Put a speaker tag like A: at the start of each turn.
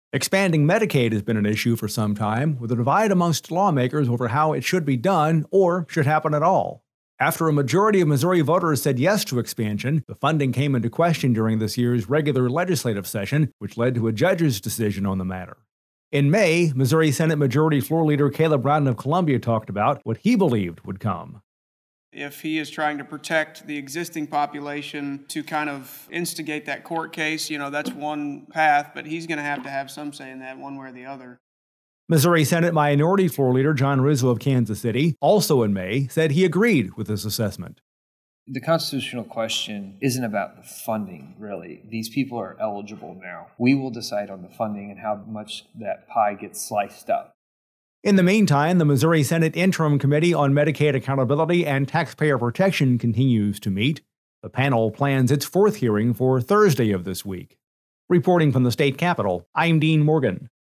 A: Expanding Medicaid has been an issue for some time, with a divide amongst lawmakers over how it should be done or should happen at all. After a majority of Missouri voters said yes to expansion, the funding came into question during this year's regular legislative session, which led to a judge's decision on the matter. In May, Missouri Senate Majority Floor Leader Caleb Rowden of Columbia talked about what he believed would come.
B: If he is trying to protect the existing population to kind of instigate that court case, that's one path, but he's going to have some say in that one way or the other.
A: Missouri Senate Minority Floor Leader John Rizzo of Kansas City, also in May, said he agreed with this assessment.
C: The constitutional question isn't about the funding, really. These people are eligible now. We will decide on the funding and how much that pie gets sliced up.
A: In the meantime, the Missouri Senate Interim Committee on Medicaid Accountability and Taxpayer Protection continues to meet. The panel plans its fourth hearing for Thursday of this week. Reporting from the state capitol, I'm Dean Morgan.